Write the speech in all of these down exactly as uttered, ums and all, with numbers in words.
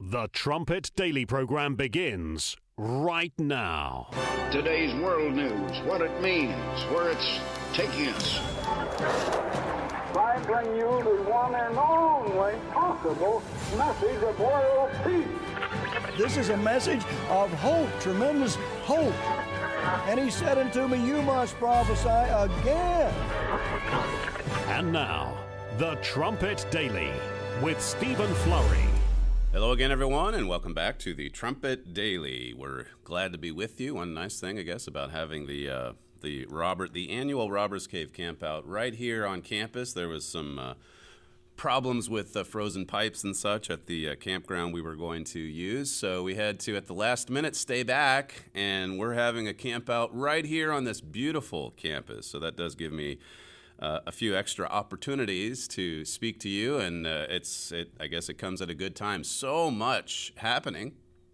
The Trumpet Daily program begins right now. Today's world news, what it means, where it's taking us. I bring you the one and only possible message of world peace. This is a message of hope, tremendous hope. And he said unto me, you must prophesy again. And now, The Trumpet Daily with Stephen Flurry. Hello again, everyone, and welcome back to the Trumpet Daily. We're glad to be with you. One nice thing, I guess, about having the uh, the Robert the annual Robbers Cave campout right here on campus. There was some uh, problems with uh, frozen pipes and such at the uh, campground we were going to use, so we had to, at the last minute, stay back, and we're having a campout right here on this beautiful campus. So that does give me Uh, a few extra opportunities to speak to you, and uh, it's it I guess it comes at a good time. So much happening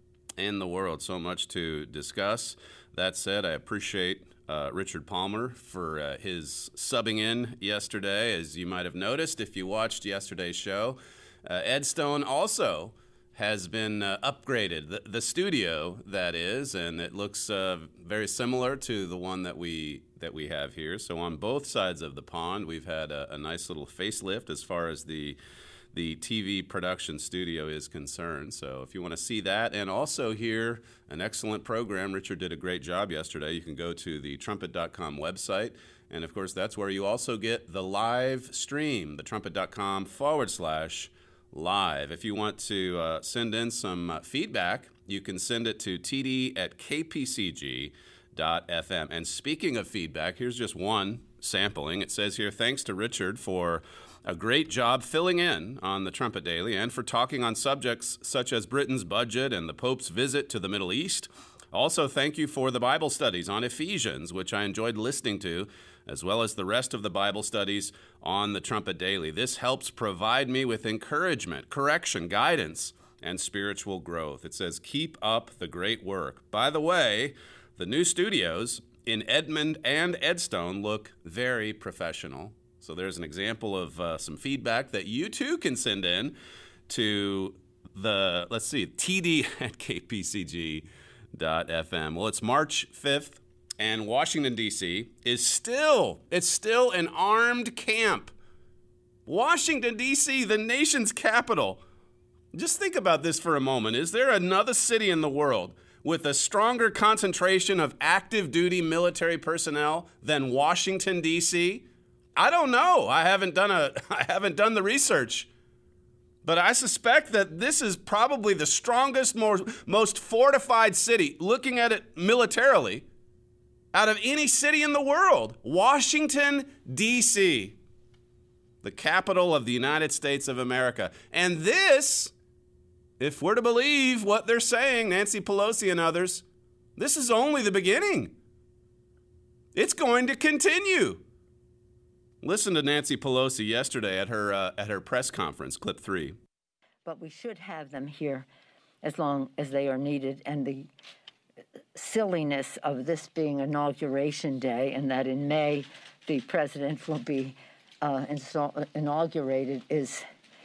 in the world, so much to discuss. That said, I appreciate uh, Richard Palmer for uh, his subbing in yesterday. As you might have noticed if you watched yesterday's show, uh, Ed Stone also has been uh, upgraded, the, the studio that is, and it looks uh, very similar to the one that we that we have here. So on both sides of the pond, we've had a, a nice little facelift as far as the the T V production studio is concerned. So if you want to see that and also hear an excellent program, Richard did a great job yesterday. You can go to the trumpet dot com website, and of course that's where you also get the live stream, the trumpet dot com forward slash live. If you want to uh, send in some uh, feedback, you can send it to t d at k p c g dot f m. And speaking of feedback, here's just one sampling. It says here, thanks to Richard for a great job filling in on the Trumpet Daily and for talking on subjects such as Britain's budget and the Pope's visit to the Middle East. Also, thank you for the Bible studies on Ephesians, which I enjoyed listening to, as well as the rest of the Bible studies on the Trumpet Daily. This helps provide me with encouragement, correction, guidance, and spiritual growth. It says, keep up the great work. By the way, the new studios in Edmond and Edstone look very professional. So there's an example of uh, some feedback that you too can send in to the, let's see, t d at k p c g dot f m. Well, it's March fifth, and Washington, D C is still, it's still an armed camp. Washington, D C, the nation's capital. Just think about this for a moment. Is there another city in the world with a stronger concentration of active duty military personnel than Washington, D C? I don't know. I haven't done a I haven't done the research. But I suspect that this is probably the strongest, more, most fortified city, looking at it militarily, out of any city in the world. Washington, D C, the capital of the United States of America. And this, if we're to believe what they're saying, Nancy Pelosi and others, this is only the beginning. It's going to continue. Listen to Nancy Pelosi yesterday at her uh, at her press conference, clip three. But we should have them here as long as they are needed. And the silliness of this being Inauguration Day and that in May the president will be uh, install- inaugurated is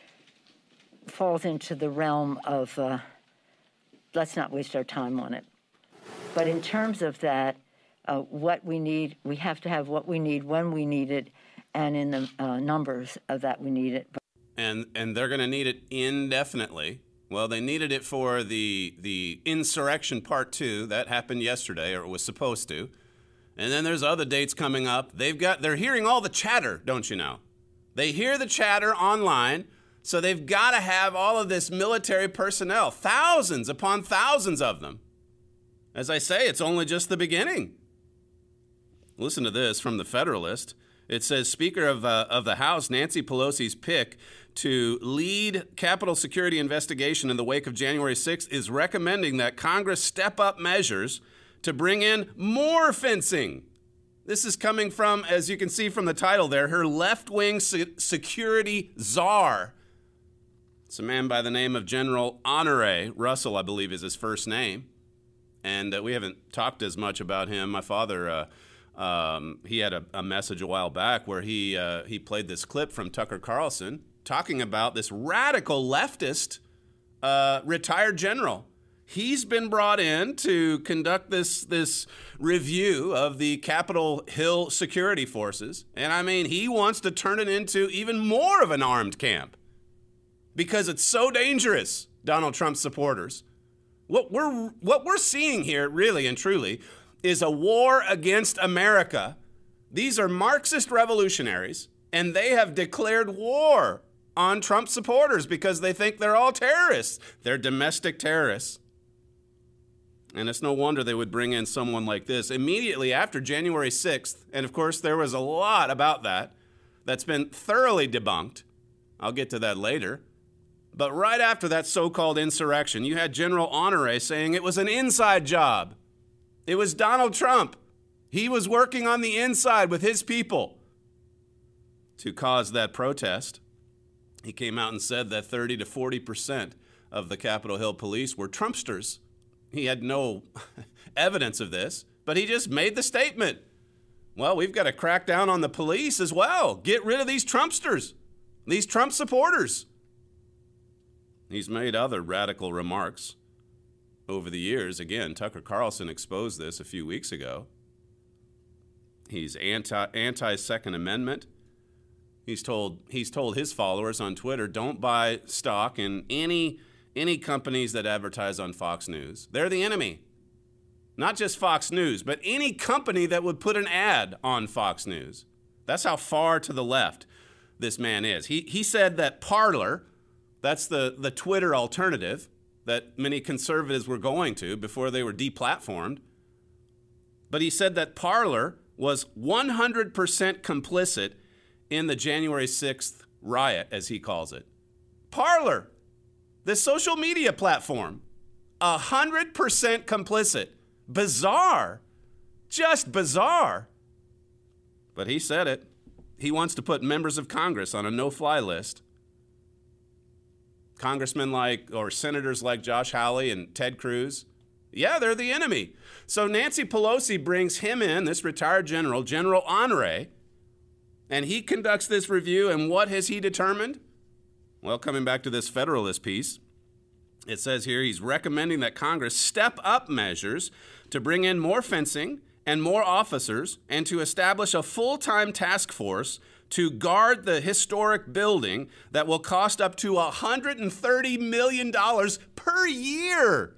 falls into the realm of uh, let's not waste our time on it. But in terms of that, uh, what we need, we have to have what we need when we need it, and in the uh, numbers of that we need it. And and they're going to need it indefinitely. Well, they needed it for the the insurrection part two. That happened yesterday, or it was supposed to. And then there's other dates coming up. They've got they're hearing all the chatter, don't you know? They hear the chatter online, so they've got to have all of this military personnel, thousands upon thousands of them. As I say, it's only just the beginning. Listen to this from the Federalist. It says, Speaker of, uh, of the House, Nancy Pelosi's pick to lead Capitol security investigation in the wake of January sixth is recommending that Congress step up measures to bring in more fencing. This is coming from, as you can see from the title there, her left-wing se- security czar. It's a man by the name of General Honore Russell, I believe is his first name. And uh, we haven't talked as much about him. My father... Uh, Um, he had a, a message a while back where he uh, he played this clip from Tucker Carlson talking about this radical leftist uh, retired general. He's been brought in to conduct this, this review of the Capitol Hill security forces. And I mean, he wants to turn it into even more of an armed camp because it's so dangerous, Donald Trump supporters. What we're, what we're seeing here, really and truly, is a war against America. These are Marxist revolutionaries, and they have declared war on Trump supporters because they think they're all terrorists. They're domestic terrorists. And it's no wonder they would bring in someone like this immediately after January sixth. And of course, there was a lot about that that's been thoroughly debunked. I'll get to that later. But right after that so-called insurrection, you had General Honore saying it was an inside job. It was Donald Trump. He was working on the inside with his people to cause that protest. He came out and said that thirty to forty percent of the Capitol Hill police were Trumpsters. He had no evidence of this, but he just made the statement. Well, we've got to crack down on the police as well. Get rid of these Trumpsters, these Trump supporters. He's made other radical remarks over the years. Again, Tucker Carlson exposed this a few weeks ago. He's anti, anti-Second Amendment. He's told, he's told his followers on Twitter, don't buy stock in any Any companies that advertise on Fox News. They're the enemy. Not just Fox News, but any company that would put an ad on Fox News. That's how far to the left this man is. He he said that Parler, that's the, the Twitter alternative that many conservatives were going to before they were deplatformed. But he said that Parler was one hundred percent complicit in the January sixth riot, as he calls it. Parler. The social media platform, one hundred percent complicit. Bizarre. Just bizarre. But he said it. He wants to put members of Congress on a no-fly list. Congressmen like, or senators like Josh Hawley and Ted Cruz, yeah, they're the enemy. So Nancy Pelosi brings him in, this retired general, General Honore, and he conducts this review, and what has he determined? Well, coming back to this Federalist piece, it says here he's recommending that Congress step up measures to bring in more fencing and more officers and to establish a full-time task force to guard the historic building that will cost up to one hundred thirty million dollars per year.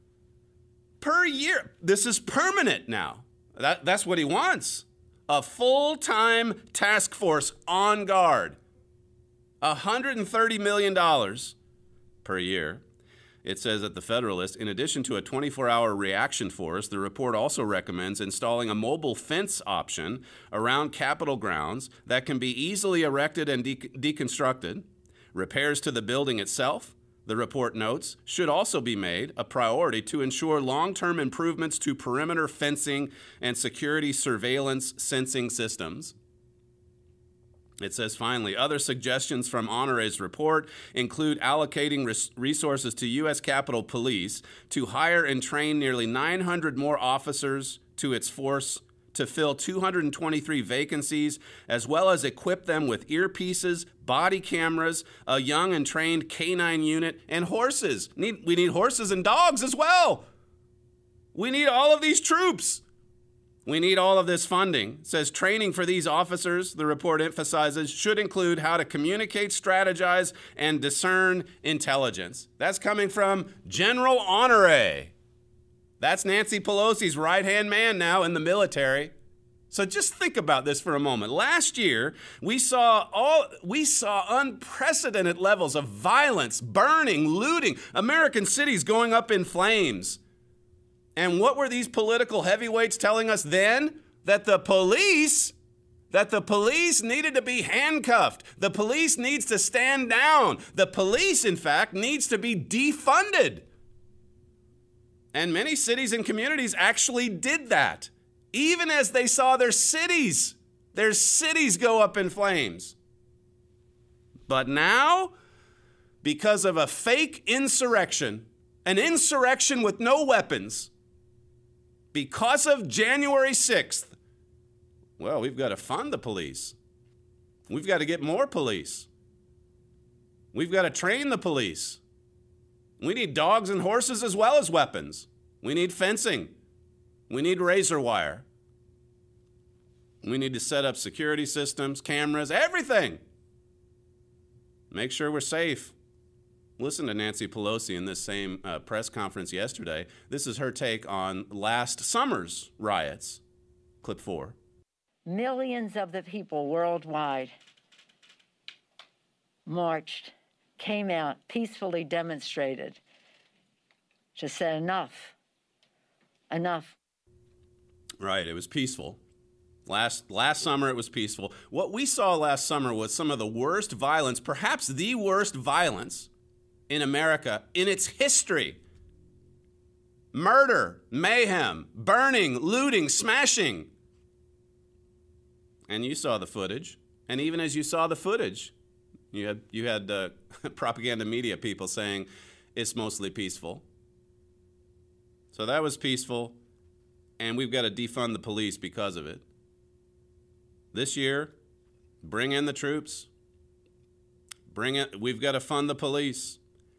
Per year. This is permanent now. That, that's what he wants. A full-time task force on guard. one hundred thirty million dollars per year. It says at the Federalist, in addition to a twenty-four hour reaction force, the report also recommends installing a mobile fence option around Capitol grounds that can be easily erected and de- deconstructed. Repairs to the building itself, the report notes, should also be made a priority to ensure long-term improvements to perimeter fencing and security surveillance sensing systems. It says, finally, other suggestions from Honore's report include allocating res- resources to U S Capitol Police to hire and train nearly nine hundred more officers to its force to fill two hundred twenty-three vacancies, as well as equip them with earpieces, body cameras, a young and trained canine unit, and horses. Need, we need horses and dogs as well. We need all of these troops. We need all of this funding. It says training for these officers, the report emphasizes, should include how to communicate, strategize, and discern intelligence. That's coming from General Honore. That's Nancy Pelosi's right-hand man now in the military. So just think about this for a moment. Last year, we saw all we saw unprecedented levels of violence, burning, looting, American cities going up in flames. And what were these political heavyweights telling us then? That the police, that the police needed to be handcuffed. The police needs to stand down. The police, in fact, needs to be defunded. And many cities and communities actually did that, even as they saw their cities, their cities go up in flames. But now, because of a fake insurrection, an insurrection with no weapons, because of January sixth, well, we've got to fund the police. We've got to get more police. We've got to train the police. We need dogs and horses as well as weapons. We need fencing. We need razor wire. We need to set up security systems, cameras, everything. Make sure we're safe. Listen to Nancy Pelosi in this same uh, press conference yesterday. This is her take on last summer's riots. Clip four. Millions of the people worldwide marched, came out, peacefully demonstrated, just said enough, enough. Right, it was peaceful. Last last summer it was peaceful. What we saw last summer was some of the worst violence, perhaps the worst violence in America in its history. Murder, mayhem, burning, looting, smashing. And you saw the footage. And even as you saw the footage, you had you had uh, propaganda media people saying it's mostly peaceful. So that was peaceful, and we've got to defund the police because of it. This year, bring in the troops. Bring it. We've got to fund the police.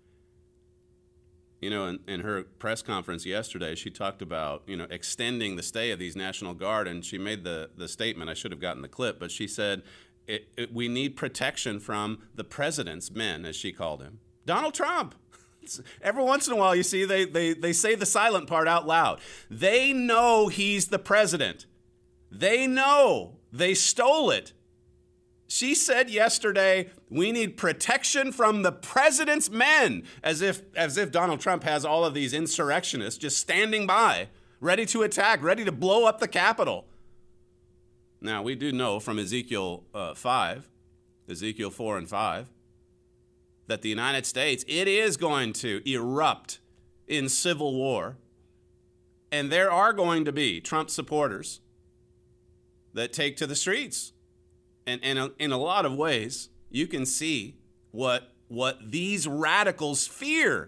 You know, in, in her press conference yesterday, she talked about, you know, extending the stay of these National Guard, and she made the, the statement, I should have gotten the clip, but she said, it, it, we need protection from the president's men, as she called him. Donald Trump. Every once in a while, you see, they, they, they say the silent part out loud. They know he's the president. They know. They stole it. She said yesterday, we need protection from the president's men, as if as if Donald Trump has all of these insurrectionists just standing by, ready to attack, ready to blow up the Capitol. Now, we do know from Ezekiel uh, five, Ezekiel four and five, that the United States, it is going to erupt in civil war. And there are going to be Trump supporters that take to the streets. And, and in a lot of ways, you can see what what these radicals fear.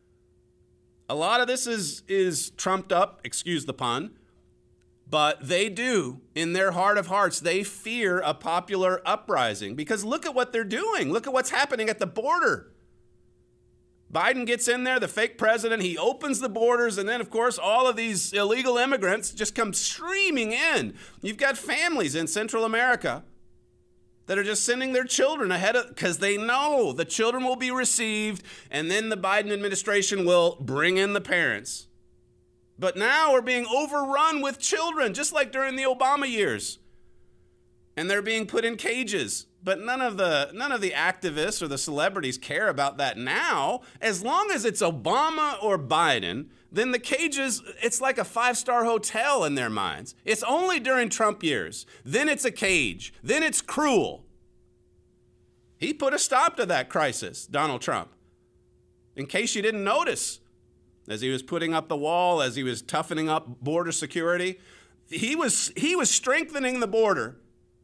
A lot of this is is trumped up, excuse the pun, but they do, in their heart of hearts, they fear a popular uprising. Because look at what they're doing. Look at what's happening at the border. Biden gets in there, the fake president, he opens the borders, and then, of course, all of these illegal immigrants just come streaming in. You've got families in Central America that are just sending their children ahead of, because they know the children will be received, and then the Biden administration will bring in the parents. But now we're being overrun with children, just like during the Obama years. And they're being put in cages. But none of the none of the activists or the celebrities care about that now. As long as it's Obama or Biden, then the cages, it's like a five-star hotel in their minds. It's only during Trump years. Then it's a cage. Then it's cruel. He put a stop to that crisis, Donald Trump. In case you didn't notice, as he was putting up the wall, as he was toughening up border security, he was he was strengthening the border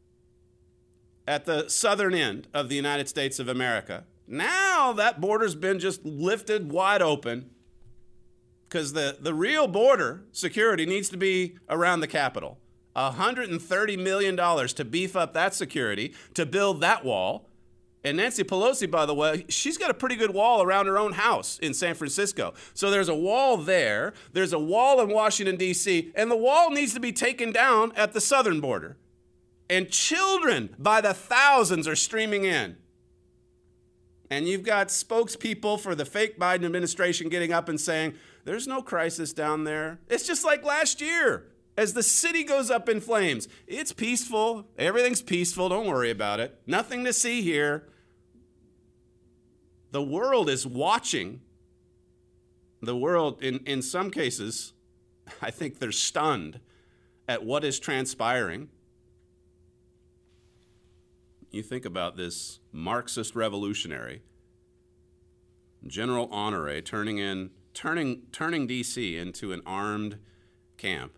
at the southern end of the United States of America. Now that border's been just lifted wide open because the, the real border security needs to be around the Capitol. one hundred thirty million dollars to beef up that security, to build that wall. And Nancy Pelosi, by the way, she's got a pretty good wall around her own house in San Francisco. So there's a wall there, there's a wall in Washington, D C, and the wall needs to be taken down at the southern border. And children by the thousands are streaming in. And you've got spokespeople for the fake Biden administration getting up and saying, there's no crisis down there. It's just like last year. As the city goes up in flames, it's peaceful. Everything's peaceful. Don't worry about it. Nothing to see here. The world is watching. The world, in, in some cases, I think they're stunned at what is transpiring. You think about this Marxist revolutionary, General Honore, turning in, turning, turning D C into an armed camp.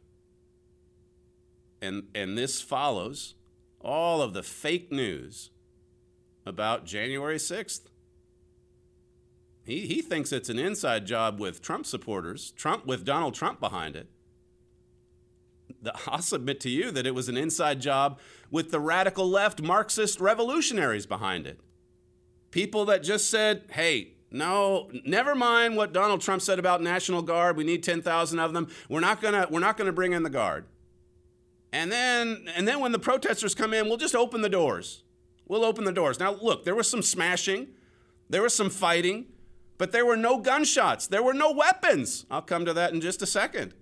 And, and this follows all of the fake news about January sixth. He, he thinks it's an inside job with Trump supporters, Trump with Donald Trump behind it. The, I'll submit to you that it was an inside job with the radical left Marxist revolutionaries behind it. People that just said, hey, No, never mind what Donald Trump said about National Guard. We need ten thousand of them. We're not gonna we're not gonna bring in the Guard. And then and then when the protesters come in, we'll just open the doors. We'll open the doors. Now look, there was some smashing, there was some fighting, but there were no gunshots. There were no weapons. I'll come to that in just a second.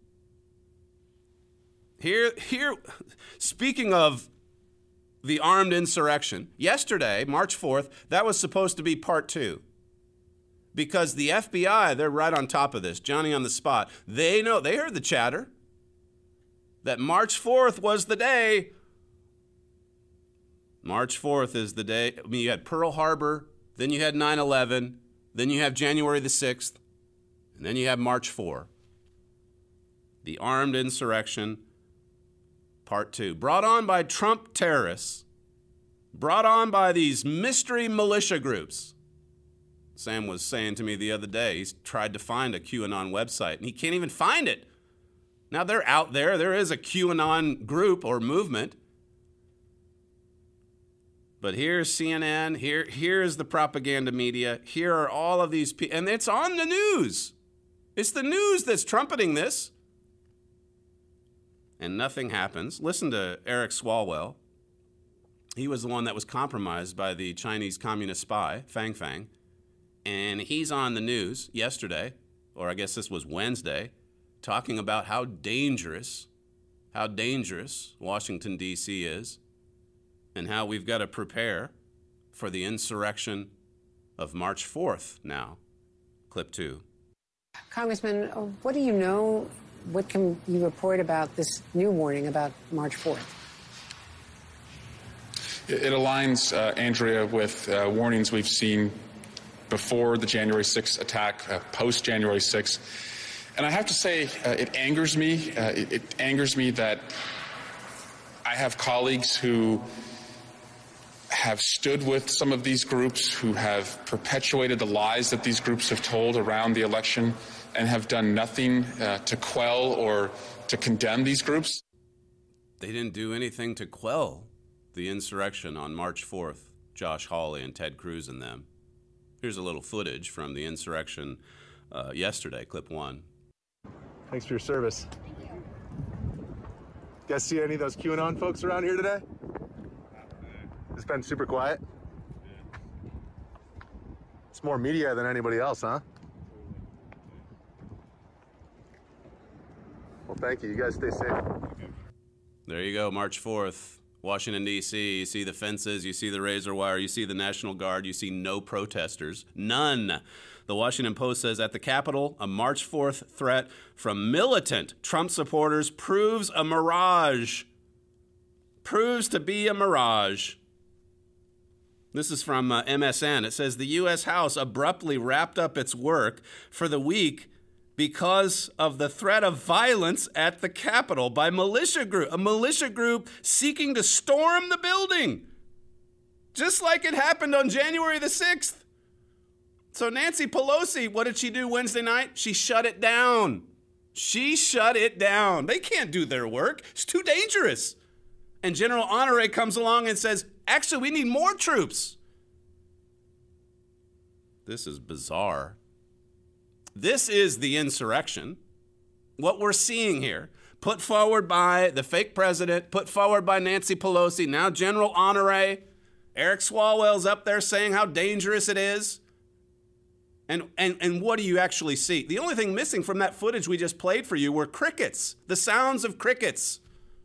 Here here speaking of the armed insurrection, yesterday, March fourth, that was supposed to be part two. Because the F B I, they're right on top of this, Johnny on the spot. They know, they heard the chatter that March fourth was the day. March fourth is the day. I mean, you had Pearl Harbor, then you had nine eleven, then you have January the sixth, and then you have March fourth. The armed insurrection, part two. Brought on by Trump terrorists, brought on by these mystery militia groups. Sam was saying to me the other day, he's tried to find a QAnon website, and he can't even find it. Now, they're out there. There is a QAnon group or movement. But here's C N N. Here, here's the propaganda media. Here are all of these people. And it's on the news. It's the news that's trumpeting this. And nothing happens. Listen to Eric Swalwell. He was the one that was compromised by the Chinese communist spy, Fang Fang. And he's on the news yesterday, or I guess this was Wednesday, talking about how dangerous, how dangerous Washington, D C is, and how we've got to prepare for the insurrection of March fourth now. Clip two. Congressman, what do you know, what can you report about this new warning about March fourth? It aligns, uh, Andrea, with uh, warnings we've seen before the January sixth attack, uh, post-January sixth. And I have to say, uh, it angers me. Uh, it, it angers me that I have colleagues who have stood with some of these groups, who have perpetuated the lies that these groups have told around the election, and have done nothing uh, to quell or to condemn these groups. They didn't do anything to quell the insurrection on March fourth, Josh Hawley and Ted Cruz and them. Here's a little footage from the insurrection uh, yesterday, clip one. Thanks for your service. Thank you. You guys see any of those QAnon folks around here today? It's been super quiet. It's more media than anybody else, huh? Well, thank you. You guys stay safe. There you go, March fourth. Washington, D C, you see the fences, you see the razor wire, you see the National Guard, you see no protesters. None. The Washington Post says at the Capitol, a March fourth threat from militant Trump supporters proves a mirage. Proves to be a mirage. This is from uh, M S N. It says the U S House abruptly wrapped up its work for the week because of the threat of violence at the Capitol by militia group, a militia group seeking to storm the building, just like it happened on January the sixth. So Nancy Pelosi, what did she do Wednesday night? She shut it down. She shut it down. They can't do their work. It's too dangerous. And General Honore comes along and says, actually, we need more troops. This is bizarre. This is the insurrection. What we're seeing here, put forward by the fake president, put forward by Nancy Pelosi, now General Honore. Eric Swalwell's up there saying how dangerous it is. And, and, and what do you actually see? The only thing missing from that footage we just played for you were crickets, the sounds of crickets.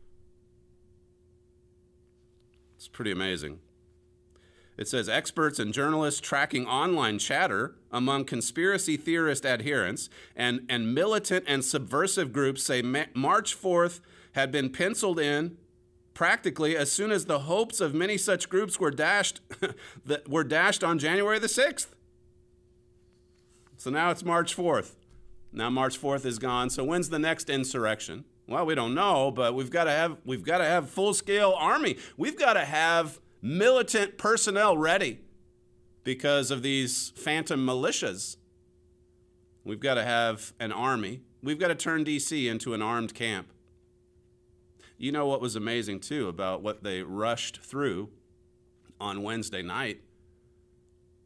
It's pretty amazing. It says experts and journalists tracking online chatter among conspiracy theorist adherents and, and militant and subversive groups say Ma- March fourth had been penciled in practically as soon as the hopes of many such groups were dashed, that were dashed on January the sixth. So now it's March fourth. Now March fourth is gone. So when's the next insurrection? Well, we don't know, but we've got to have we've got to have full-scale army. We've got to have militant personnel ready because of these phantom militias. We've got to have an army. We've got to turn D C into an armed camp. You know what was amazing, too, about what they rushed through on Wednesday night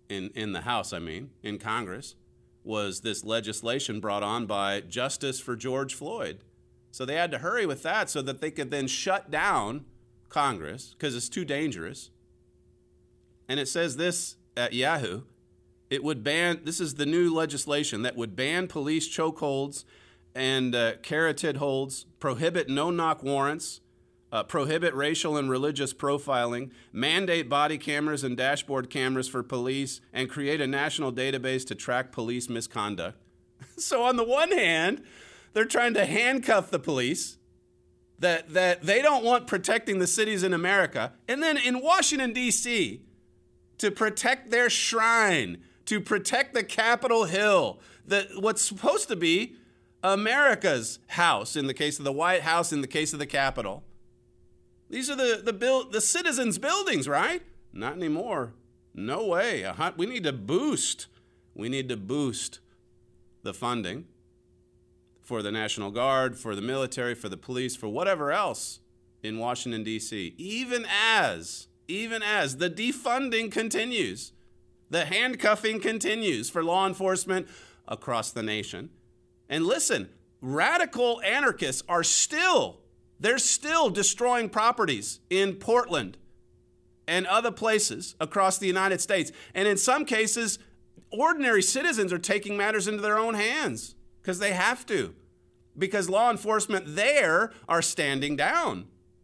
in, in the House, I mean, in Congress, was this legislation brought on by Justice for George Floyd. So they had to hurry with that so that they could then shut down Congress because it's too dangerous. And it says this at Yahoo. It would ban, this is the new legislation that would ban police chokeholds and uh, carotid holds, prohibit no-knock warrants, uh, prohibit racial and religious profiling, mandate body cameras and dashboard cameras for police, and create a national database to track police misconduct. So on the one hand, they're trying to handcuff the police, that, that they don't want protecting the cities in America. And then in Washington, D C, to protect their shrine, to protect the Capitol Hill, the, what's supposed to be America's house in the case of the White House, in the case of the Capitol. These are the, the, build, the citizens' buildings, right? Not anymore. No way. We need to boost. We need to boost the funding for the National Guard, for the military, for the police, for whatever else in Washington, D C, even as, even as the defunding continues, the handcuffing continues for law enforcement across the nation. And listen, radical anarchists are still, they're still destroying properties in Portland and other places across the United States. And in some cases, ordinary citizens are taking matters into their own hands because they have to, because law enforcement there are standing down.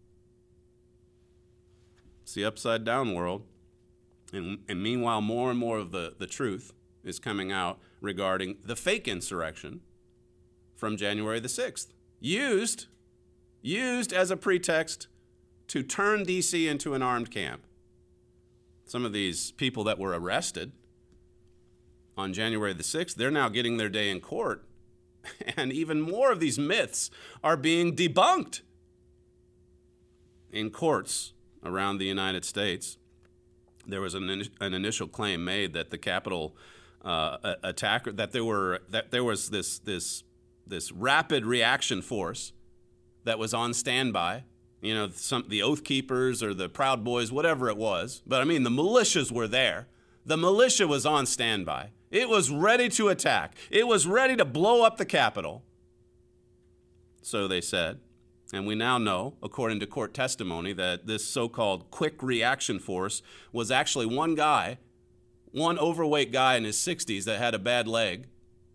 It's the upside down world. And, and meanwhile, more and more of the, the truth is coming out regarding the fake insurrection from January the sixth, used, used as a pretext to turn D C into an armed camp. Some of these people that were arrested on January the sixth, they're now getting their day in court. And even more of these myths are being debunked in courts around the United States. There was an, in, an initial claim made that the Capitol uh, attacker, that there were that there was this this this rapid reaction force that was on standby. You know, some the Oath Keepers or the Proud Boys, whatever it was. But I mean, the militias were there. The militia was on standby. It was ready to attack. It was ready to blow up the Capitol. So they said. And we now know, according to court testimony, that this so-called quick reaction force was actually one guy, one overweight guy in his sixties that had a bad leg.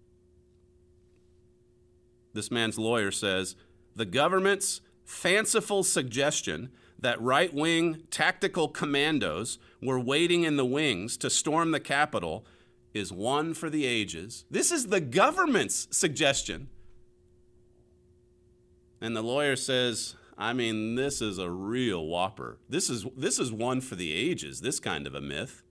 This man's lawyer says, the government's fanciful suggestion that right-wing tactical commandos were waiting in the wings to storm the Capitol is one for the ages. This is the government's suggestion. And the lawyer says, I mean, this is a real whopper. This is this is one for the ages, this kind of a myth.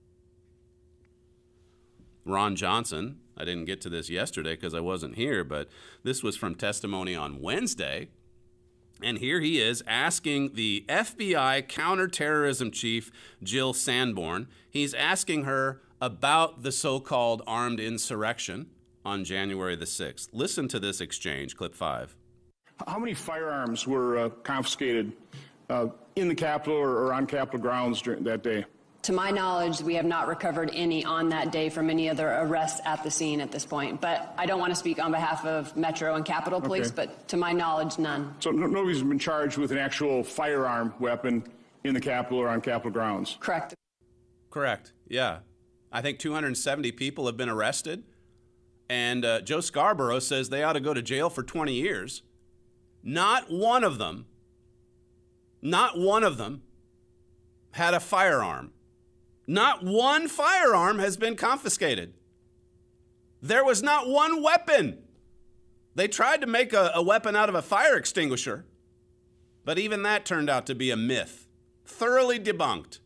Ron Johnson, I didn't get to this yesterday because I wasn't here, but this was from testimony on Wednesday. And here he is asking the F B I counterterrorism chief, Jill Sanborn. He's asking her about the so-called armed insurrection on January the sixth. Listen to this exchange, clip five. How many firearms were uh, confiscated uh, in the Capitol or, or on Capitol grounds during that day? To my knowledge, we have not recovered any on that day from any other arrests at the scene at this point. But I don't want to speak on behalf of Metro and Capitol Police, okay. But to my knowledge, none. So no, nobody's been charged with an actual firearm weapon in the Capitol or on Capitol grounds? Correct. Correct, yeah. I think two hundred seventy people have been arrested. And uh, Joe Scarborough says they ought to go to jail for twenty years. Not one of them, not one of them had a firearm. Not one firearm has been confiscated. There was not one weapon. They tried to make a, a weapon out of a fire extinguisher, but even that turned out to be a myth, thoroughly debunked.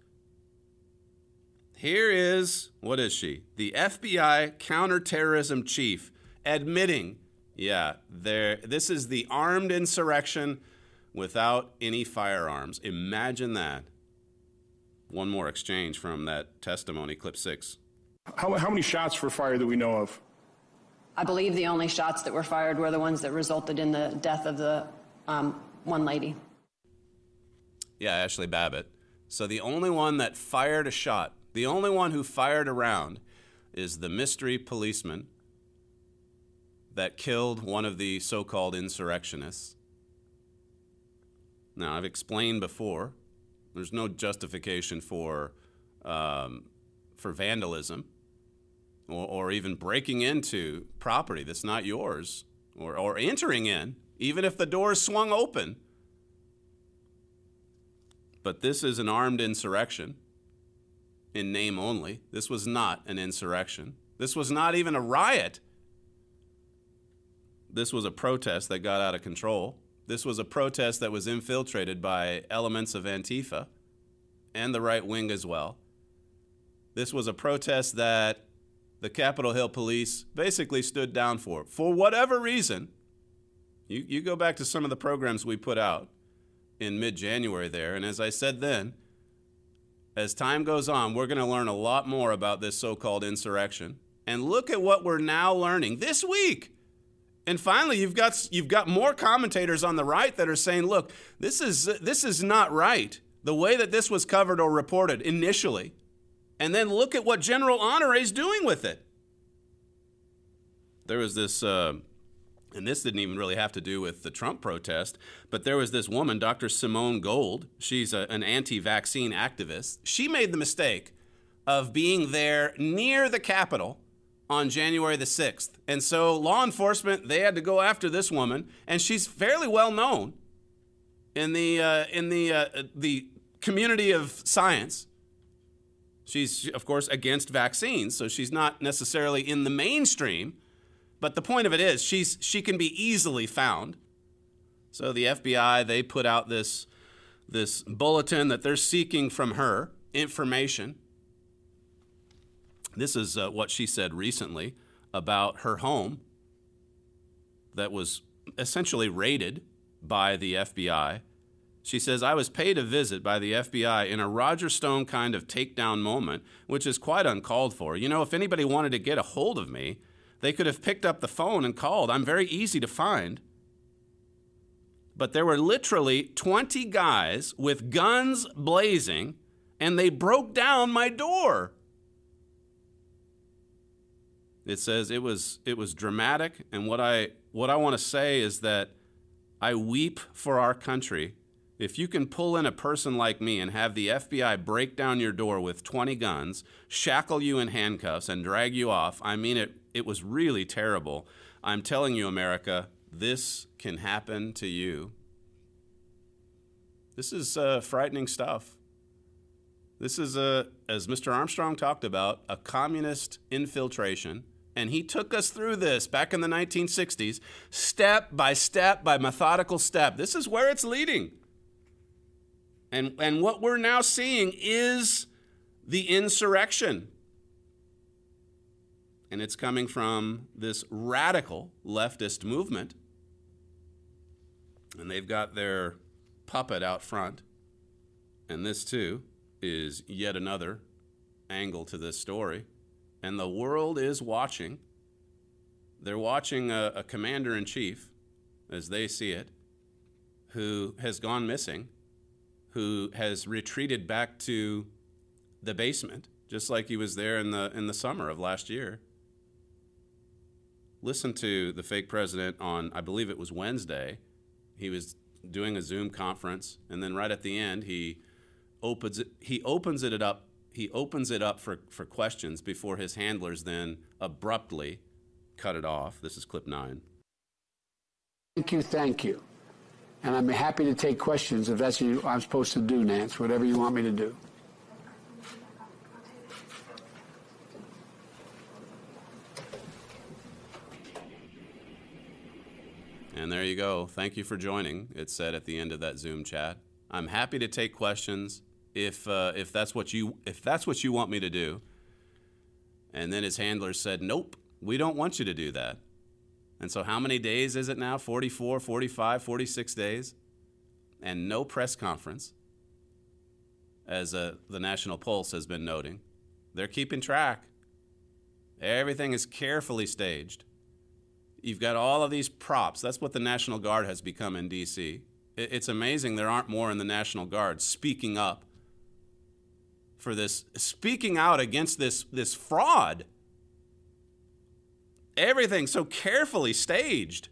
Here is, what is she? The F B I counterterrorism chief admitting, yeah, there. This is the armed insurrection without any firearms. Imagine that. One more exchange from that testimony, clip six. How, how many shots were fired that we know of? I believe the only shots that were fired were the ones that resulted in the death of the um, one lady. Yeah, Ashley Babbitt. So the only one that fired a shot The only one who fired a round is the mystery policeman that killed one of the so-called insurrectionists. Now, I've explained before, there's no justification for um, for vandalism or, or even breaking into property that's not yours, or, or entering in, even if the door is swung open. But this is an armed insurrection in name only. This was not an insurrection. This was not even a riot. This was a protest that got out of control. This was a protest that was infiltrated by elements of Antifa and the right wing as well. This was a protest that the Capitol Hill police basically stood down for. For whatever reason, you, you go back to some of the programs we put out in mid-January there, and as I said then, as time goes on, we're going to learn a lot more about this so-called insurrection. And look at what we're now learning this week. And finally, you've got you've got more commentators on the right that are saying, look, this is this is not right, the way that this was covered or reported initially. And then look at what General Honore is doing with it. There was this, uh, and this didn't even really have to do with the Trump protest, but there was this woman, Doctor Simone Gold. She's a, an anti-vaccine activist. She made the mistake of being there near the Capitol on January the sixth. And so law enforcement, they had to go after this woman, and she's fairly well known in the uh, in the uh, the community of science. She's, of course, against vaccines, so she's not necessarily in the mainstream. But the point of it is she's she can be easily found. So the F B I, they put out this this bulletin that they're seeking from her information. This is uh, what she said recently about her home that was essentially raided by the F B I. She says, I was paid a visit by the F B I in a Roger Stone kind of takedown moment, which is quite uncalled for. You know, if anybody wanted to get a hold of me, they could have picked up the phone and called. I'm very easy to find. But there were literally twenty guys with guns blazing, and they broke down my door. It says it was it was dramatic, and what I what I want to say is that I weep for our country. If you can pull in a person like me and have the F B I break down your door with twenty guns, shackle you in handcuffs, and drag you off, I mean, it, it was really terrible. I'm telling you, America, this can happen to you. This is uh, frightening stuff. This is, a, as Mister Armstrong talked about, a communist infiltration. And he took us through this back in the nineteen sixties, step by step, by methodical step. This is where it's leading. And, and what we're now seeing is the insurrection. And it's coming from this radical leftist movement. And they've got their puppet out front. And this, too, is yet another angle to this story. And the world is watching. They're watching a, a commander-in-chief, as they see it, who has gone missing, who has retreated back to the basement, just like he was there in the in the summer of last year. Listen to the fake president on, I believe it was Wednesday. He was doing a Zoom conference, and then right at the end, he opens it, he opens it up. He opens it up for, for questions before his handlers then abruptly cut it off. This is clip nine. Thank you, thank you. And I'm happy to take questions if that's what I'm supposed to do, Nance, whatever you want me to do. And there you go. Thank you for joining, it said at the end of that Zoom chat. I'm happy to take questions if uh, if that's what you if that's what you want me to do. And then his handlers said, nope, we don't want you to do that. And so how many days is it now? forty-four, forty-five, forty-six days? And no press conference, as uh, the National Pulse has been noting. They're keeping track. Everything is carefully staged. You've got all of these props. That's what the National Guard has become in D C It's amazing there aren't more in the National Guard speaking up for this, speaking out against this, this fraud. Everything so carefully staged.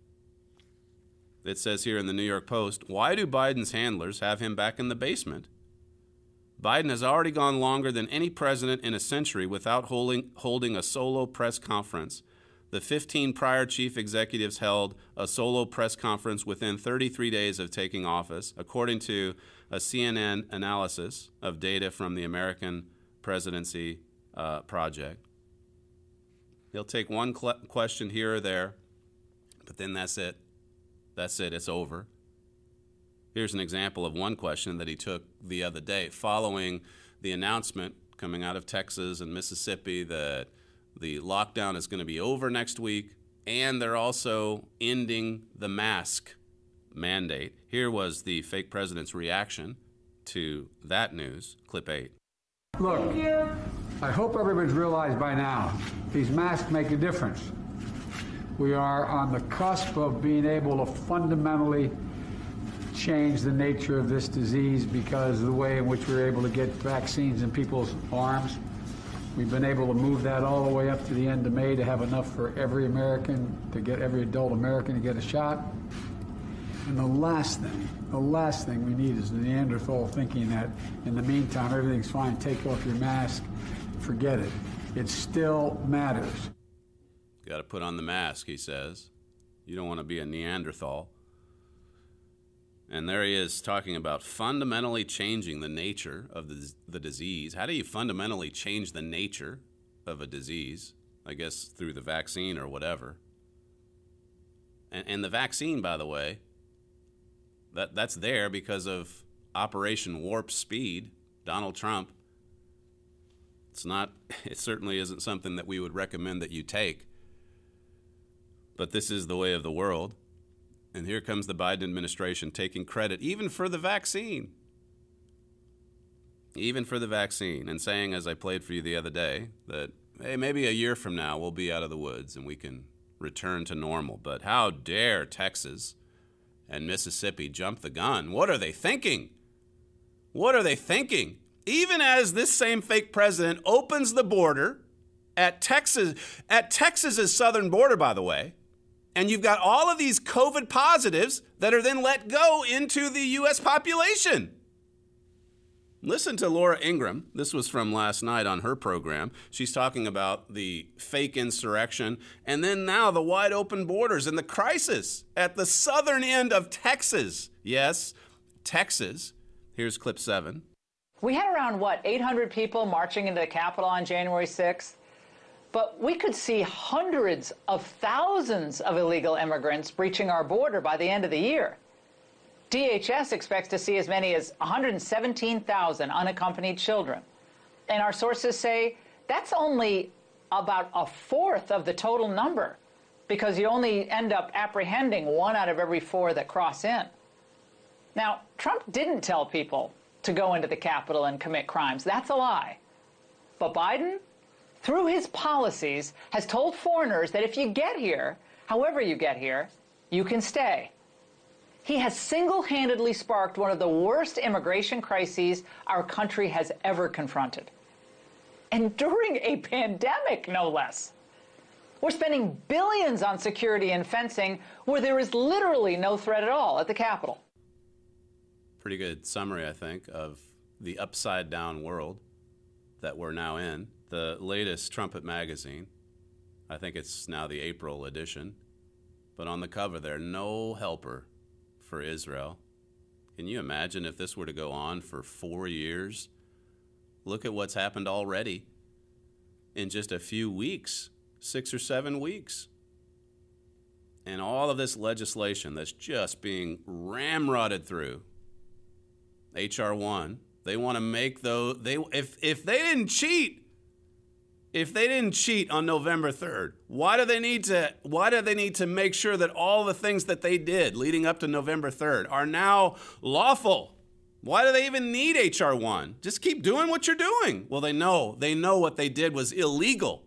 It says here in the New York Post, why do Biden's handlers have him back in the basement? Biden has already gone longer than any president in a century without holding, holding a solo press conference. The fifteen prior chief executives held a solo press conference within thirty-three days of taking office, according to a C N N analysis of data from the American Presidency uh, Project. He'll take one cl- question here or there, but then that's it. That's it. It's over. Here's an example of one question that he took the other day following the announcement coming out of Texas and Mississippi that the lockdown is going to be over next week, and they're also ending the mask mandate. Here was the fake president's reaction to that news. Clip eight. Look, I hope everybody's realized by now, these masks make a difference. We are on the cusp of being able to fundamentally change the nature of this disease because of the way in which we're able to get vaccines in people's arms. We've been able to move that all the way up to the end of May to have enough for every American, to get every adult American to get a shot. And the last thing, the last thing we need is the Neanderthal thinking that in the meantime, everything's fine, take off your mask, forget it. It still matters. You got to put on the mask, he says. You don't want to be a Neanderthal. And there he is talking about fundamentally changing the nature of the, the disease. How do you fundamentally change the nature of a disease? I guess through the vaccine or whatever. And, and the vaccine, by the way, that, that's there because of Operation Warp Speed, Donald Trump. It's not, it certainly isn't something that we would recommend that you take. But this is the way of the world. And here comes the Biden administration taking credit even for the vaccine. Even for the vaccine. And saying, as I played for you the other day, that, hey, maybe a year from now we'll be out of the woods and we can return to normal. But how dare Texas and Mississippi jump the gun? What are they thinking? What are they thinking? Even as this same fake president opens the border at Texas, at Texas's southern border, by the way, and you've got all of these COVID positives that are then let go into the U S population. Listen to Laura Ingraham. This was from last night on her program. She's talking about the fake insurrection and then now the wide open borders and the crisis at the southern end of Texas. Yes, Texas. Here's clip seven. We had around, what, eight hundred people marching into the Capitol on January sixth? But we could see hundreds of thousands of illegal immigrants breaching our border by the end of the year. D H S expects to see as many as one hundred seventeen thousand unaccompanied children. And our sources say that's only about a fourth of the total number because you only end up apprehending one out of every four that cross in. Now, Trump didn't tell people to go into the Capitol and commit crimes. That's a lie. But Biden, through his policies, has told foreigners that if you get here, however you get here, you can stay. He has single-handedly sparked one of the worst immigration crises our country has ever confronted. And during a pandemic, no less. We're spending billions on security and fencing where there is literally no threat at all at the Capitol. Pretty good summary, I think, of the upside-down world that we're now in. The latest Trumpet magazine, I think it's now the April edition, but on the cover there, no helper for Israel. Can you imagine if this were to go on for four years? Look at what's happened already in just a few weeks, six or seven weeks. And all of this legislation that's just being ramrodded through. H R one, they want to make those, they, if, if they didn't cheat, If they didn't cheat on November third, why do they need to why do they need to make sure that all the things that they did leading up to November third are now lawful? Why do they even need H R one? Just keep doing what you're doing. Well, they know. They know what they did was illegal.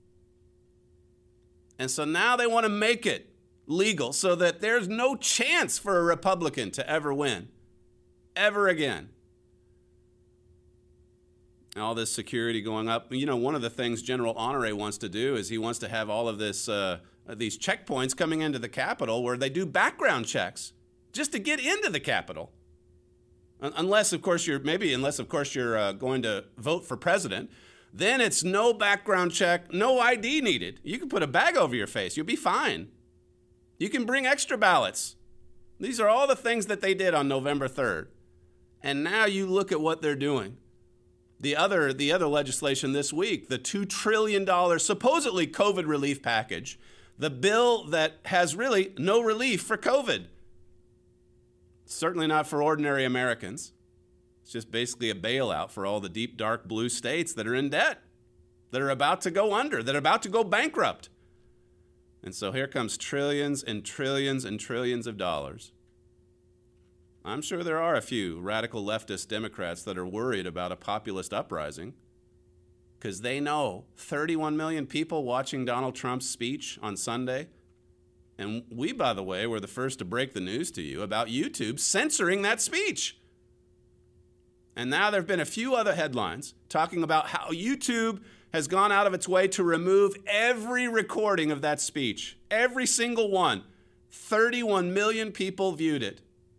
And so now they want to make it legal so that there's no chance for a Republican to ever win, ever again. all this security going up. You know, one of the things General Honore wants to do is he wants to have all of this, uh, these checkpoints coming into the Capitol where they do background checks just to get into the Capitol. Unless, of course, you're maybe unless, of course, you're uh, going to vote for president, then it's no background check, no I D needed. You can put a bag over your face. You'll be fine. You can bring extra ballots. These are all the things that they did on November third. And now you look at what they're doing. The other, the other legislation this week, the two trillion dollars supposedly COVID relief package, the bill that has really no relief for COVID. Certainly not for ordinary Americans. It's just basically a bailout for all the deep, dark blue states that are in debt, that are about to go under, that are about to go bankrupt. And so here comes trillions and trillions and trillions of dollars. I'm sure there are a few radical leftist Democrats that are worried about a populist uprising because they know thirty-one million people watching Donald Trump's speech on Sunday. And we, by the way, were the first to break the news to you about YouTube censoring that speech. And now there have been a few other headlines talking about how YouTube has gone out of its way to remove every recording of that speech. Every single one. thirty-one million people viewed it.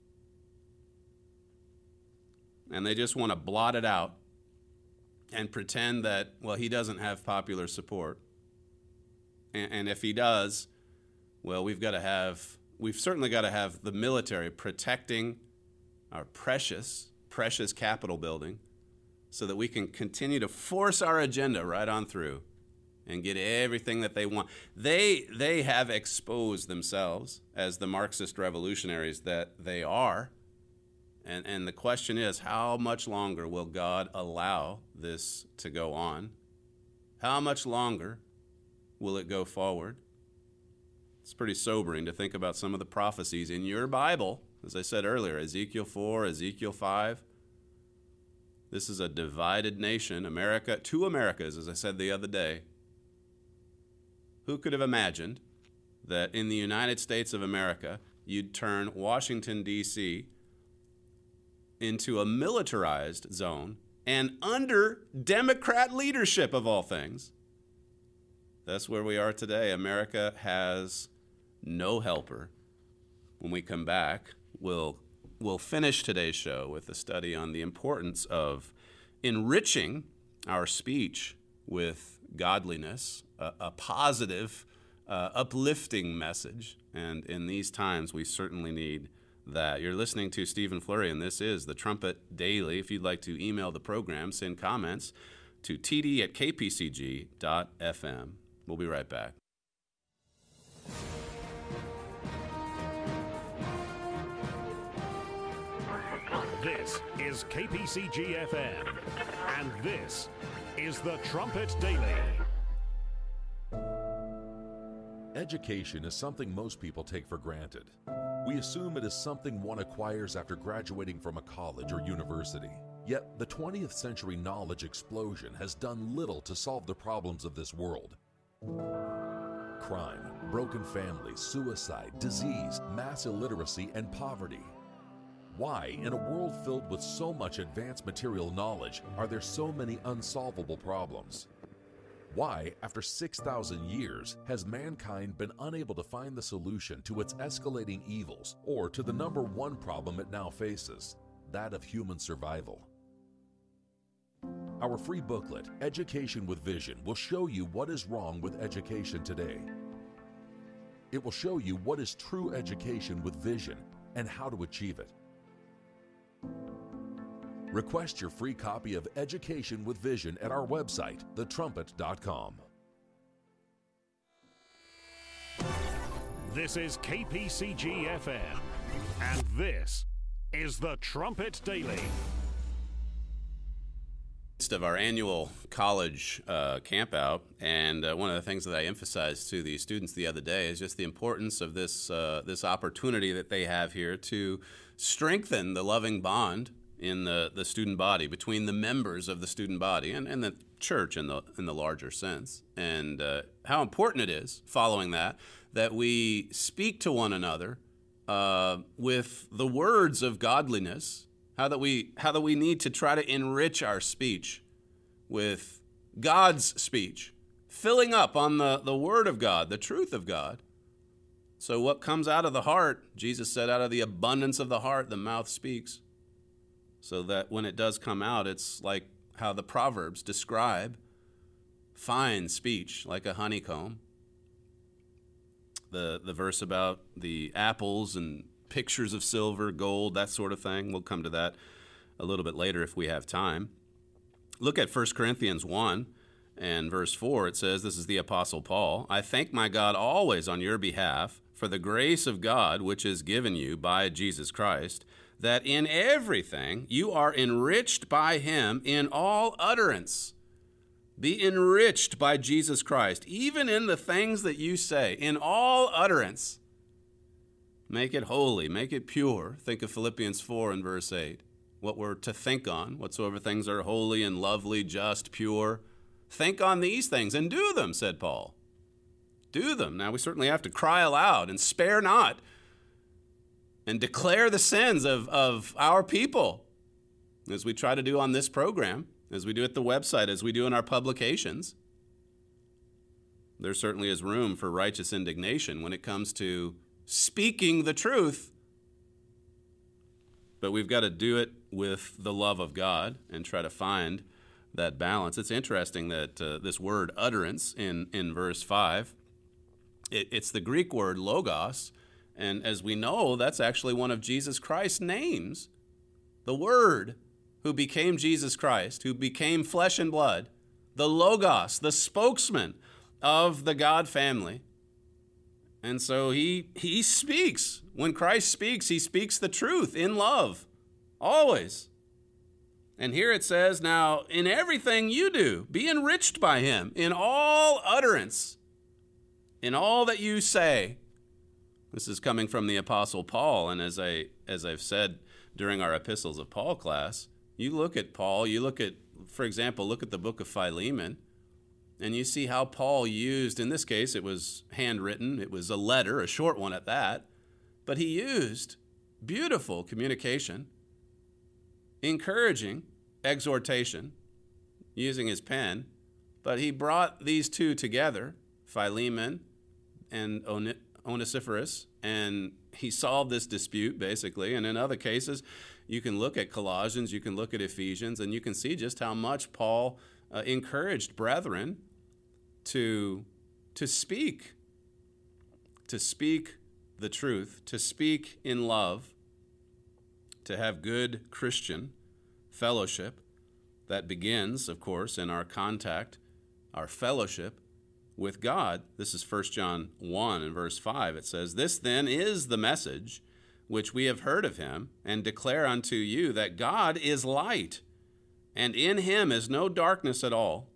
And they just want to blot it out and pretend that, well, he doesn't have popular support. And, and if he does, well, we've got to have, we've certainly got to have the military protecting our precious, precious Capitol building so that we can continue to force our agenda right on through and get everything that they want. They, they have exposed themselves as the Marxist revolutionaries that they are. And, and the question is, how much longer will God allow this to go on? How much longer will it go forward? It's pretty sobering to think about some of the prophecies in your Bible. As I said earlier, Ezekiel four, Ezekiel five. This is a divided nation, America, two Americas, as I said the other day. Who could have imagined that in the United States of America, you'd turn Washington, D C into a militarized zone and under Democrat leadership of all things? That's where we are today. America has no helper. When we come back, we'll, we'll finish today's show with a study on the importance of enriching our speech with godliness, a, a positive, uh, uplifting message. And in these times, we certainly need that. You're listening to Stephen Flurry, and this is the Trumpet Daily. If you'd like to email the program, send comments to t d at k p c g dot f m. We'll be right back. This is K P C G F M, and this is the Trumpet Daily. Education is something most people take for granted. We assume it is something one acquires after graduating from a college or university. Yet, the twentieth century knowledge explosion has done little to solve the problems of this world. Crime, broken families, suicide, disease, mass illiteracy, and poverty. Why, in a world filled with so much advanced material knowledge, are there so many unsolvable problems? Why, after six thousand years, has mankind been unable to find the solution to its escalating evils or to the number one problem it now faces, that of human survival? Our free booklet, Education with Vision, will show you what is wrong with education today. It will show you what is true education with vision and how to achieve it. Request your free copy of Education with Vision at our website, the trumpet dot com. This is K P C G F M, and this is the Trumpet Daily. Of our annual college uh, camp out, and uh, one of the things that I emphasized to the students the other day is just the importance of this uh, this opportunity that they have here to strengthen the loving bond in the, the student body, between the members of the student body and, and the church in the in the larger sense, and uh, how important it is, following that, that we speak to one another uh, with the words of godliness, how that we how that we need to try to enrich our speech with God's speech, filling up on the, the Word of God, the truth of God. So what comes out of the heart, Jesus said, out of the abundance of the heart, the mouth speaks. So that when it does come out, it's like how the Proverbs describe fine speech, like a honeycomb. The, the verse about the apples and pictures of silver, gold, that sort of thing. We'll come to that a little bit later if we have time. Look at First Corinthians one and verse four. It says, this is the Apostle Paul, I thank my God always on your behalf for the grace of God which is given you by Jesus Christ, that in everything you are enriched by him in all utterance. Be enriched by Jesus Christ, even in the things that you say, in all utterance. Make it holy, make it pure. Think of Philippians four and verse eight. What we're to think on, whatsoever things are holy and lovely, just, pure. Think on these things and do them, said Paul. Do them. Now, we certainly have to cry aloud and spare not and declare the sins of, of our people, as we try to do on this program, as we do at the website, as we do in our publications. There certainly is room for righteous indignation when it comes to speaking the truth, but we've got to do it with the love of God and try to find that balance. It's interesting that uh, this word utterance in, in verse five, it, it's the Greek word logos, and as we know, that's actually one of Jesus Christ's names. The Word who became Jesus Christ, who became flesh and blood, the Logos, the spokesman of the God family. And so he, he speaks. When Christ speaks, he speaks the truth in love, always. And here it says, now, in everything you do, be enriched by him, in all utterance, in all that you say. This is coming from the Apostle Paul, and as, I, as I've said during our Epistles of Paul class, you look at Paul, you look at, for example, look at the book of Philemon, and you see how Paul used, in this case, it was handwritten, it was a letter, a short one at that, but he used beautiful communication, encouraging exhortation, using his pen, but he brought these two together, Philemon and Onesiphorus, and he solved this dispute, basically. And in other cases, you can look at Colossians, you can look at Ephesians, and you can see just how much Paul uh, encouraged brethren to, to speak, to speak the truth, to speak in love, to have good Christian fellowship that begins, of course, in our contact, our fellowship with God. This is First John one and verse five. It says, this then is the message which we have heard of him, and declare unto you that God is light, and in him is no darkness at all.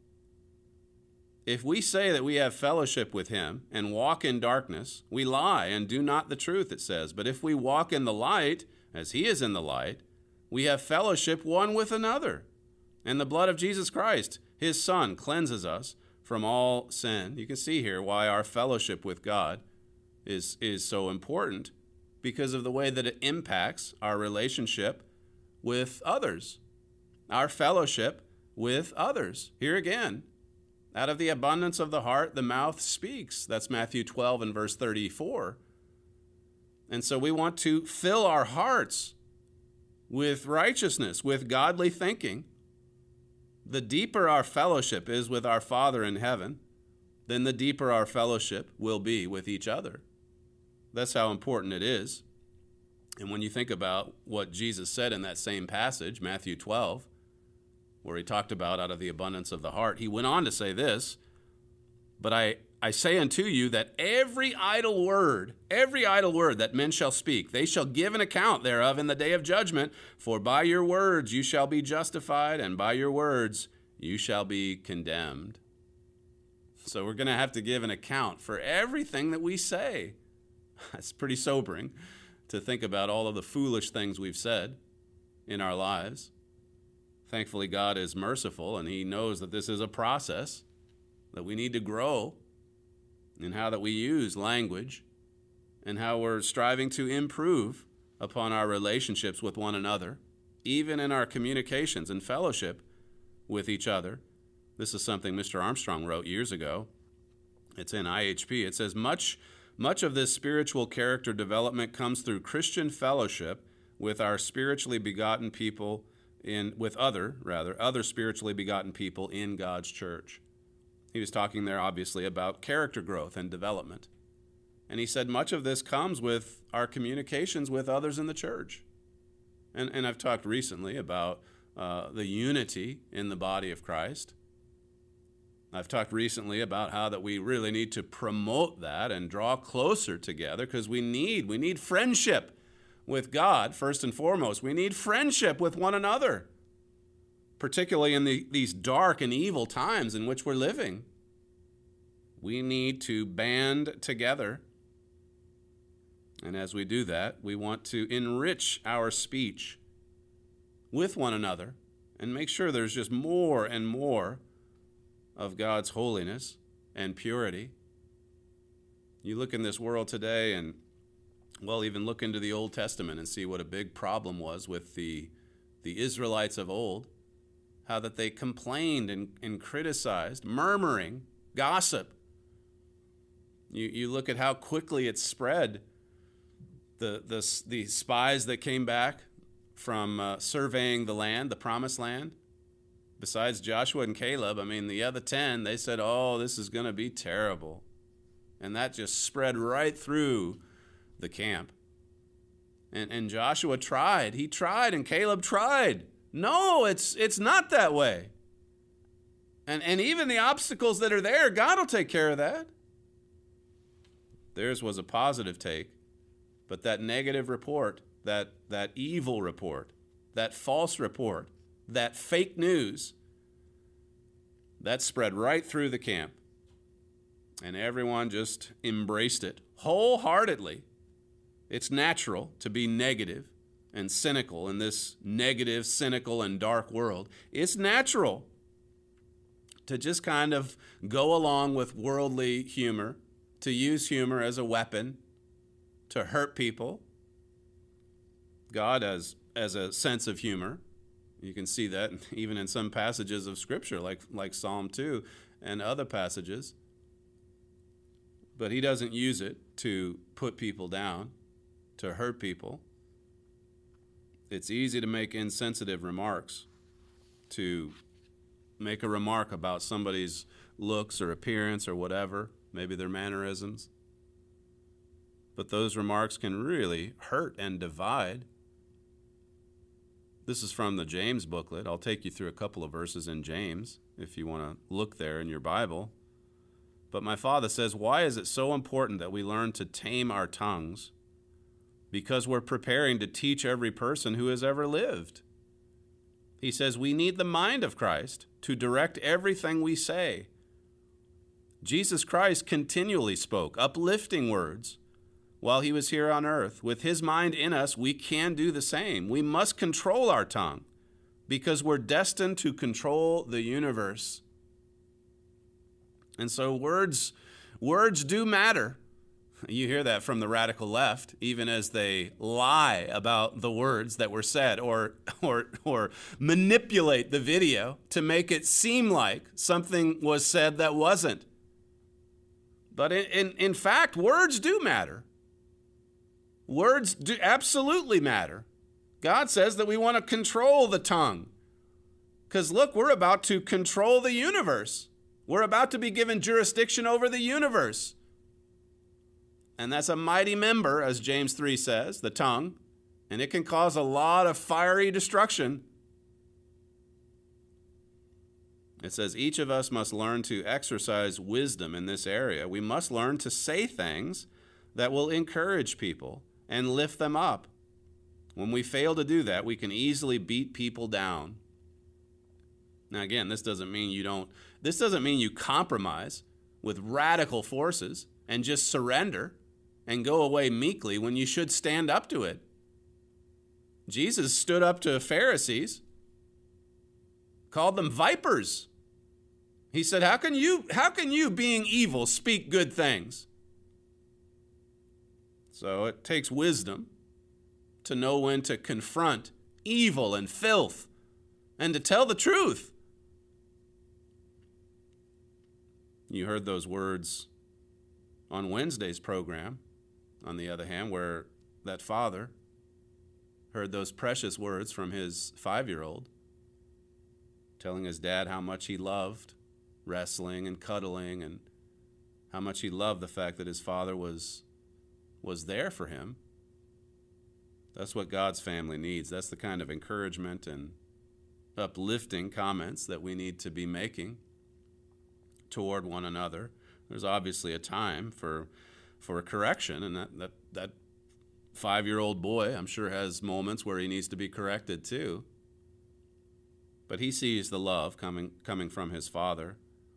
If we say that we have fellowship with him and walk in darkness, we lie and do not the truth, it says. But if we walk in the light, as he is in the light, we have fellowship one with another. And the blood of Jesus Christ, his Son, cleanses us from all sin. You can see here why our fellowship with God is, is so important, because of the way that it impacts our relationship with others, our fellowship with others. Here again, out of the abundance of the heart, the mouth speaks. That's Matthew twelve and verse thirty-four. And so we want to fill our hearts with righteousness, with godly thinking. The deeper our fellowship is with our Father in heaven, then the deeper our fellowship will be with each other. That's how important it is. And when you think about what Jesus said in that same passage, Matthew twelve, where he talked about out of the abundance of the heart, he went on to say this, but I, I say unto you that every idle word, every idle word that men shall speak, they shall give an account thereof in the day of judgment. For by your words you shall be justified, and by your words you shall be condemned. So we're going to have to give an account for everything that we say. It's pretty sobering to think about all of the foolish things we've said in our lives. Thankfully, God is merciful, and he knows that this is a process, that we need to grow in how that we use language and how we're striving to improve upon our relationships with one another, even in our communications and fellowship with each other. This is something Mister Armstrong wrote years ago. It's in I H P. It says, much, much of this spiritual character development comes through Christian fellowship with our spiritually begotten people in, with other, rather, other spiritually begotten people in God's church. He was talking there, obviously, about character growth and development. And he said much of this comes with our communications with others in the church. And, and I've talked recently about uh, the unity in the body of Christ. I've talked recently about how that we really need to promote that and draw closer together because we need, we need friendship with God, first and foremost. We need friendship with one another, particularly in the, these dark and evil times in which we're living. We need to band together. And as we do that, we want to enrich our speech with one another and make sure there's just more and more of God's holiness and purity. You look in this world today and, well, even look into the Old Testament and see what a big problem was with the, the Israelites of old, how that they complained and, and criticized, murmuring, gossip. You, you look at how quickly it spread. The, the, the spies that came back from uh, surveying the land, the promised land, besides Joshua and Caleb, I mean, the other ten, they said, oh, this is going to be terrible. And that just spread right through the camp. And, and Joshua tried. He tried, and Caleb tried. No, it's, it's not that way. And, and even the obstacles that are there, God will take care of that. Theirs was a positive take. But that negative report, that, that evil report, that false report, that fake news, that spread right through the camp. And everyone just embraced it wholeheartedly. It's natural to be negative and cynical in this negative, cynical, and dark world. It's natural to just kind of go along with worldly humor, to use humor as a weapon, to hurt people. God has, has a sense of humor. You can see that even in some passages of Scripture, like, like Psalm two and other passages. But he doesn't use it to put people down, to hurt people. It's easy to make insensitive remarks, to make a remark about somebody's looks or appearance or whatever, maybe their mannerisms. But those remarks can really hurt and divide. This is from the James booklet. I'll take you through a couple of verses in James if you want to look there in your Bible. But my father says, why is it so important that we learn to tame our tongues? Because we're preparing to teach every person who has ever lived. He says we need the mind of Christ to direct everything we say. Jesus Christ continually spoke uplifting words while he was here on earth. With his mind in us, we can do the same. We must control our tongue because we're destined to control the universe. And so words, words do matter. You hear that from the radical left, even as they lie about the words that were said or, or, or manipulate the video to make it seem like something was said that wasn't. But in, in, in fact, words do matter. Words do absolutely matter. God says that we want to control the tongue. Because look, we're about to control the universe. We're about to be given jurisdiction over the universe. And that's a mighty member, as James three says, the tongue. And it can cause a lot of fiery destruction. It says each of us must learn to exercise wisdom in this area. We must learn to say things that will encourage people and lift them up. When we fail to do that, we can easily beat people down. Now, again, this doesn't mean you don't, this doesn't mean you compromise with radical forces and just surrender and go away meekly when you should stand up to it. Jesus stood up to Pharisees, called them vipers. He said, how can you, how can you, being evil, speak good things? So it takes wisdom to know when to confront evil and filth and to tell the truth. You heard those words on Wednesday's program, on the other hand, where that father heard those precious words from his five-year-old, telling his dad how much he loved wrestling and cuddling and how much he loved the fact that his father was, was there for him. That's what God's family needs. That's the kind of encouragement and uplifting comments that we need to be making toward one another. There's obviously a time for for a correction, and that, that, that five-year-old boy, I'm sure, has moments where he needs to be corrected too. But he sees the love coming coming from his father.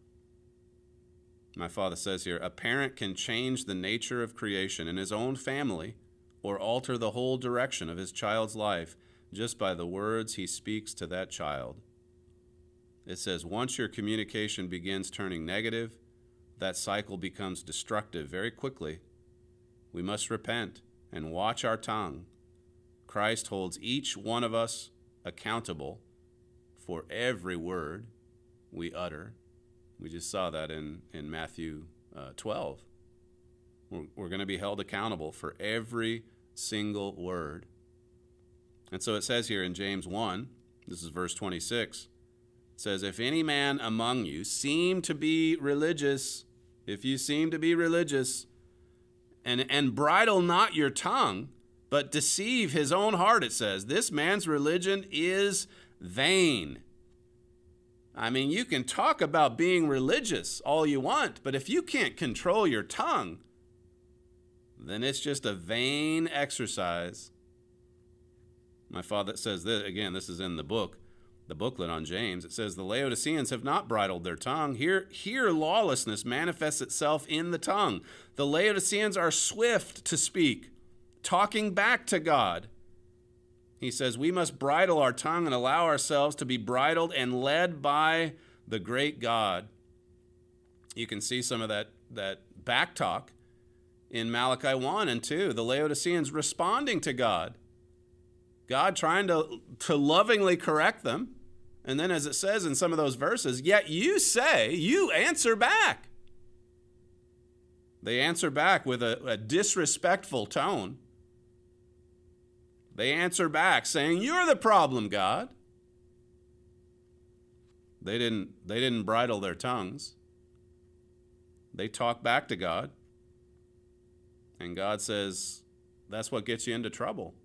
My father says here, a parent can change the nature of creation in his own family or alter the whole direction of his child's life just by the words he speaks to that child. It says, once your communication begins turning negative, that cycle becomes destructive very quickly. We must repent and watch our tongue. Christ holds each one of us accountable for every word we utter. We just saw that in, in Matthew uh, twelve. We're, we're going to be held accountable for every single word. And so it says here in James one, this is verse twenty-six, it says, if any man among you seem to be religious, if you seem to be religious, and, and bridle not your tongue, but deceive his own heart, it says, this man's religion is vain. I mean, you can talk about being religious all you want, but if you can't control your tongue, then it's just a vain exercise. My father says this, again, this is in the book, the booklet on James. It says, the Laodiceans have not bridled their tongue. Here, here lawlessness manifests itself in the tongue. The Laodiceans are swift to speak, talking back to God. He says, we must bridle our tongue and allow ourselves to be bridled and led by the great God. You can see some of that, that back talk in Malachi one and two, the Laodiceans responding to God. God trying to, to lovingly correct them. And then as it says in some of those verses, yet you say, you answer back. They answer back with a, a disrespectful tone. They answer back saying, you're the problem, God. They didn't, they didn't bridle their tongues. They talk back to God. And God says, that's what gets you into trouble.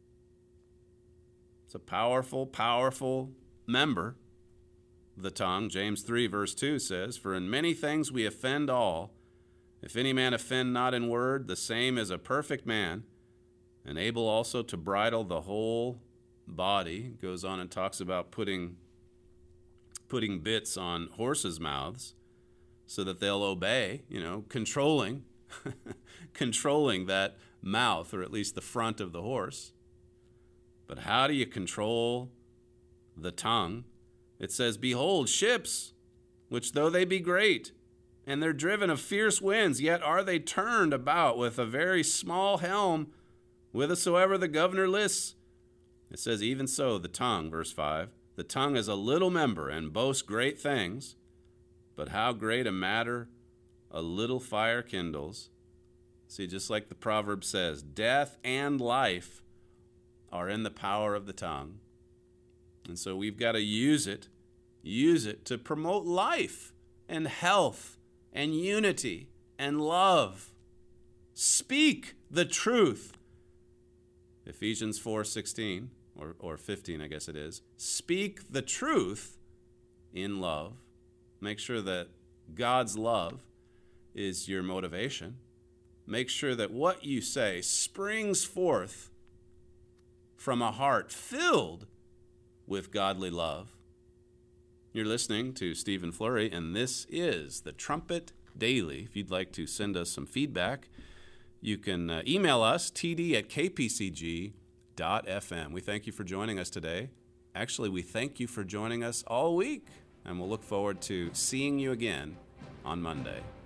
It's a powerful, powerful member of the tongue. James three verse two says, for in many things we offend all. If any man offend not in word, the same is a perfect man, and able also to bridle the whole body. Goes on and talks about putting, putting bits on horses' mouths so that they'll obey, you know, controlling, controlling that mouth, or at least the front of the horse. But how do you control the tongue? It says, behold, ships, which though they be great, and they're driven of fierce winds, yet are they turned about with a very small helm, whithersoever the governor lists. It says, even so, the tongue, verse five, the tongue is a little member and boasts great things, but how great a matter a little fire kindles. See, just like the proverb says, death and life are in the power of the tongue. And so we've got to use it, use it to promote life and health and unity and love. Speak the truth. Ephesians four sixteen, or, or fifteen, I guess it is. Speak the truth in love. Make sure that God's love is your motivation. Make sure that what you say springs forth from a heart filled with godly love. You're listening to Stephen Flurry, and this is the Trumpet Daily. If you'd like to send us some feedback, you can uh, email us, t d at k p c g dot f m. We thank you for joining us today. Actually, we thank you for joining us all week, and we'll look forward to seeing you again on Monday.